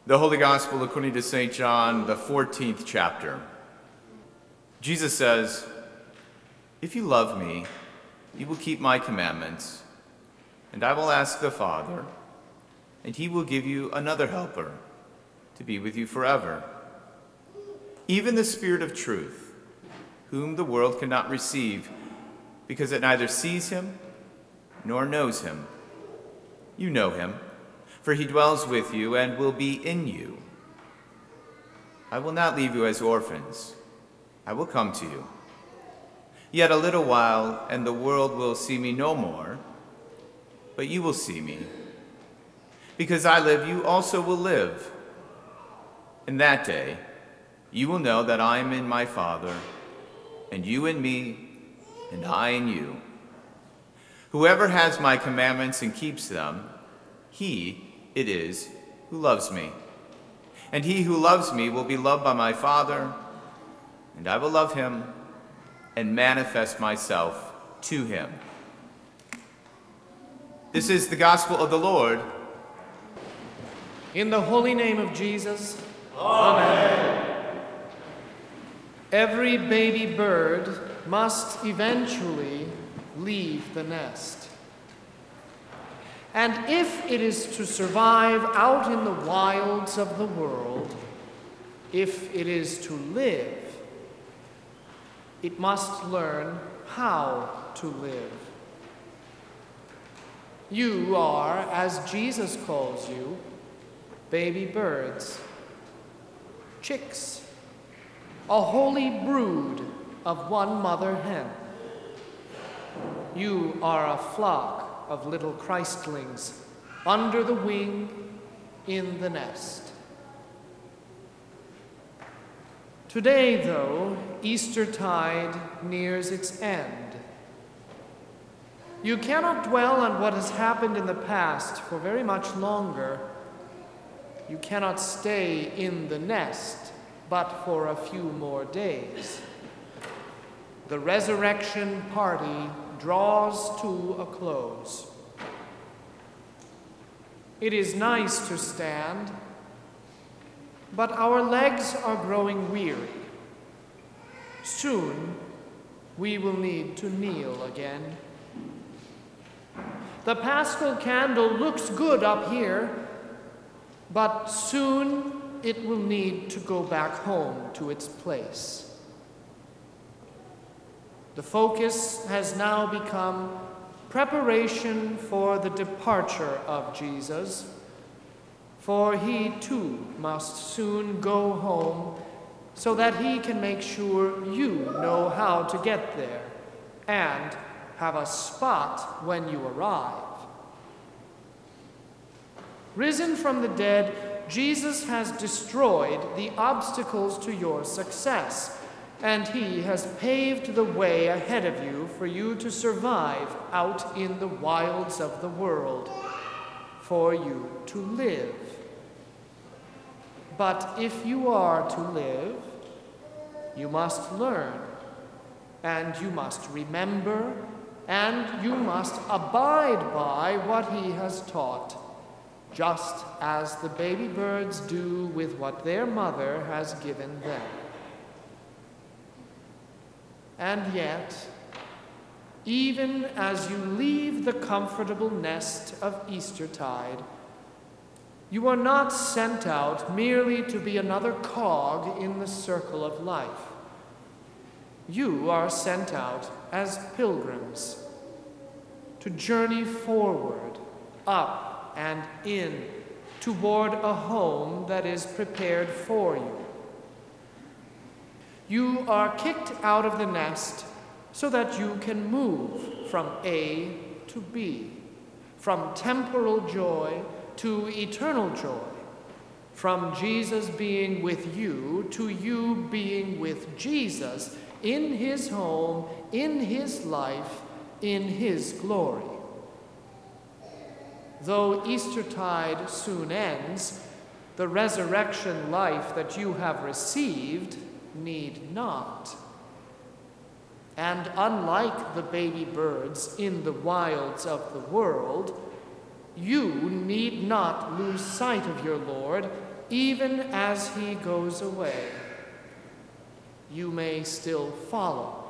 The Holy Gospel according to St. John, the 14th chapter. Jesus says, "If you love me, you will keep my commandments, and I will ask the Father, and he will give you another helper to be with you forever, even the Spirit of truth, whom the world cannot receive, because it neither sees him nor knows him. You know him, for he dwells with you and will be in you. I will not leave you as orphans. I will come to you. Yet a little while, and the world will see me no more, but you will see me. Because I live, you also will live. In that day, you will know that I am in my Father, and you in me, and I in you. Whoever has my commandments and keeps them, he it is who loves me. And he who loves me will be loved by my Father, and I will love him and manifest myself to him." This is the gospel of the Lord. In the holy name of Jesus, Amen. Every baby bird must eventually leave the nest. And if it is to survive out in the wilds of the world, if it is to live, it must learn how to live. You are, as Jesus calls you, baby birds, chicks, a holy brood of one mother hen. You are a flock of little Christlings under the wing, in the nest. Today, though, Eastertide nears its end. You cannot dwell on what has happened in the past for very much longer. You cannot stay in the nest but for a few more days. The resurrection party draws to a close. It is nice to stand, but our legs are growing weary. Soon, we will need to kneel again. The Paschal candle looks good up here, but soon it will need to go back home to its place. The focus has now become preparation for the departure of Jesus, for he too must soon go home so that he can make sure you know how to get there and have a spot when you arrive. Risen from the dead, Jesus has destroyed the obstacles to your success, and he has paved the way ahead of you for you to survive out in the wilds of the world, for you to live. But if you are to live, you must learn, and you must remember, and you must abide by what he has taught, just as the baby birds do with what their mother has given them. And yet, even as you leave the comfortable nest of Eastertide, you are not sent out merely to be another cog in the circle of life. You are sent out as pilgrims to journey forward, up and in, toward a home that is prepared for you. You are kicked out of the nest so that you can move from A to B, from temporal joy to eternal joy, from Jesus being with you to you being with Jesus in his home, in his life, in his glory. Though Eastertide soon ends, the resurrection life that you have received need not. And unlike the baby birds in the wilds of the world, you need not lose sight of your Lord even as he goes away, you may still follow.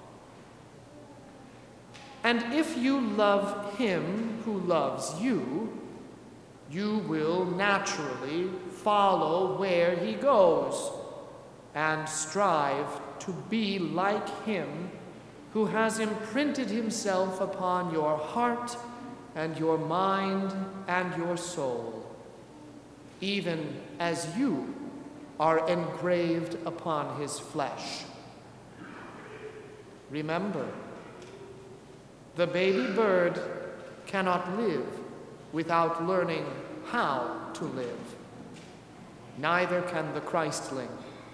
And if you love him who loves you, you will naturally follow where he goes and strive to be like him who has imprinted himself upon your heart and your mind and your soul, even as you are engraved upon his flesh. Remember, the baby bird cannot live without learning how to live. Neither can the Christling.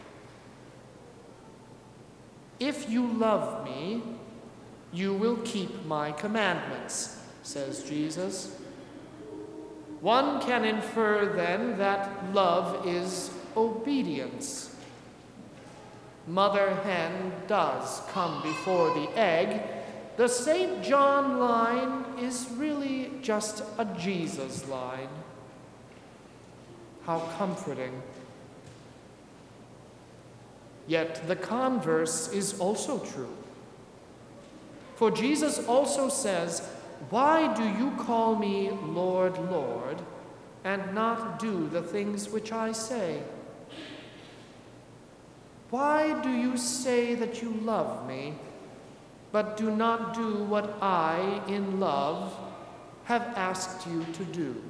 If you love me, you will keep my commandments, says Jesus. One can infer then that love is obedience. Mother hen does come before the egg. The St. John line is really just a Jesus line. How comforting. Yet the converse is also true. For Jesus also says, "Why do you call me Lord, Lord, and not do the things which I say? Why do you say that you love me, but do not do what I, in love, have asked you to do?"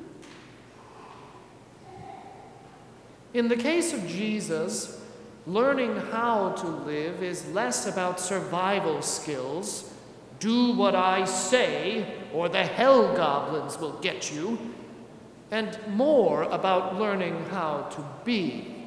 In the case of Jesus, learning how to live is less about survival skills, do what I say, or the hell goblins will get you, and more about learning how to be.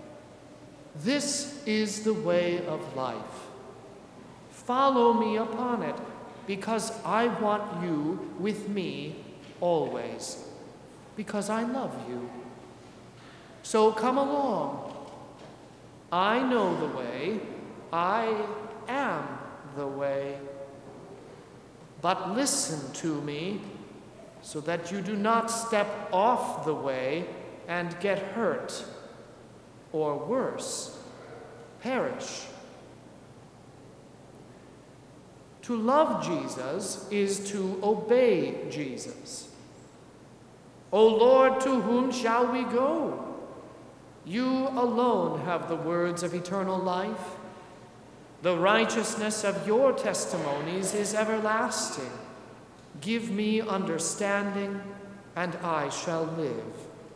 This is the way of life. Follow me upon it, because I want you with me always, because I love you. So come along. I know the way. I am the way. But listen to me so that you do not step off the way and get hurt, or worse, perish. To love Jesus is to obey Jesus. O Lord, to whom shall we go? You alone have the words of eternal life. The righteousness of your testimonies is everlasting. Give me understanding, and I shall live.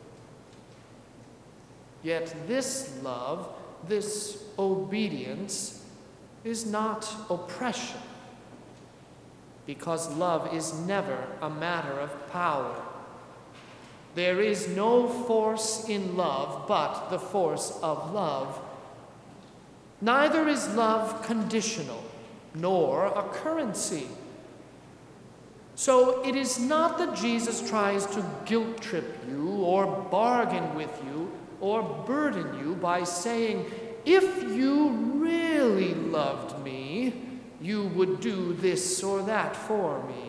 Yet this love, this obedience, is not oppression, because love is never a matter of power. There is no force in love but the force of love. Neither is love conditional, nor a currency. So it is not that Jesus tries to guilt trip you, or bargain with you, or burden you by saying, "If you really loved me, you would do this or that for me."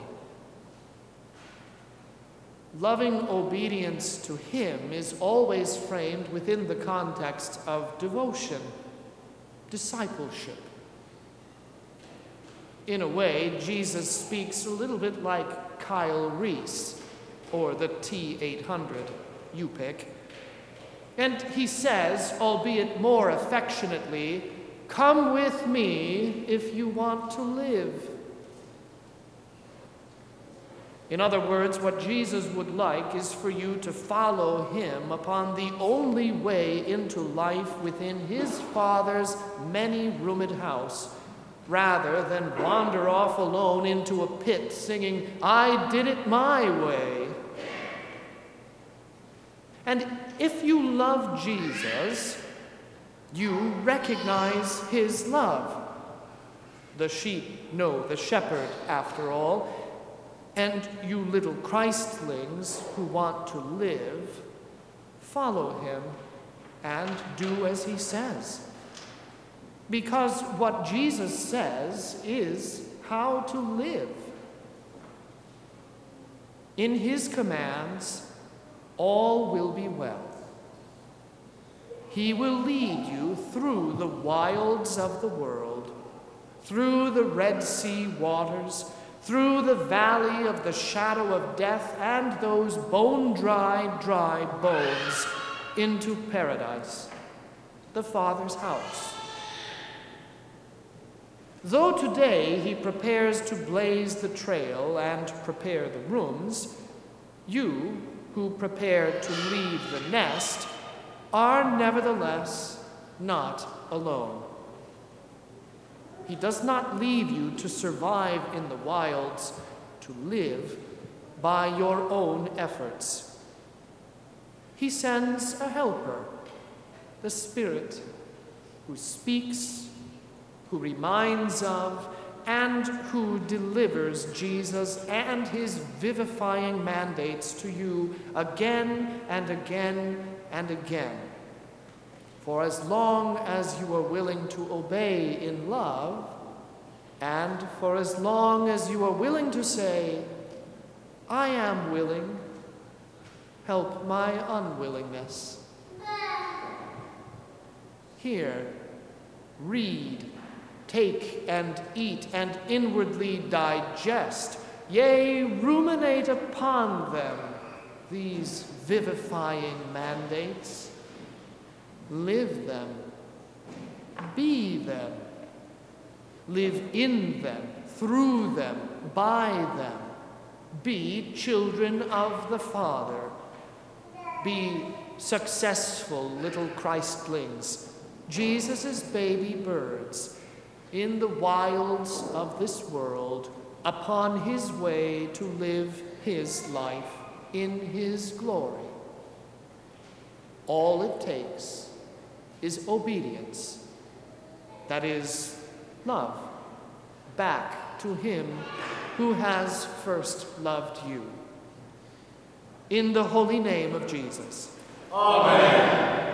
Loving obedience to him is always framed within the context of devotion, discipleship. In a way, Jesus speaks a little bit like Kyle Reese, or the T800, you pick. And he says, albeit more affectionately, "Come with me if you want to live." In other words, what Jesus would like is for you to follow him upon the only way into life within his Father's many-roomed house, rather than wander off alone into a pit singing, "I did it my way." And if you love Jesus, you recognize his love. The sheep know the shepherd, after all. And you little Christlings who want to live, follow him and do as he says. Because what Jesus says is how to live. In his commands, all will be well. He will lead you through the wilds of the world, through the Red Sea waters, through the valley of the shadow of death and those bone-dry, dry bones, into paradise, the Father's house. Though today he prepares to blaze the trail and prepare the rooms, you, who prepare to leave the nest, are nevertheless not alone. He does not leave you to survive in the wilds, to live by your own efforts. He sends a helper, the Spirit, who speaks, who reminds of, and who delivers Jesus and his vivifying mandates to you again and again and again. For as long as you are willing to obey in love, and for as long as you are willing to say, I am willing, help my unwillingness. Hear, read, take and eat, and inwardly digest, yea, ruminate upon them, these vivifying mandates. Live them, be them, live in them, through them, by them. Be children of the Father. Be successful little Christlings, Jesus' baby birds, in the wilds of this world, upon his way to live his life in his glory. All it takes is obedience, that is, love, back to him who has first loved you. In the holy name of Jesus. Amen.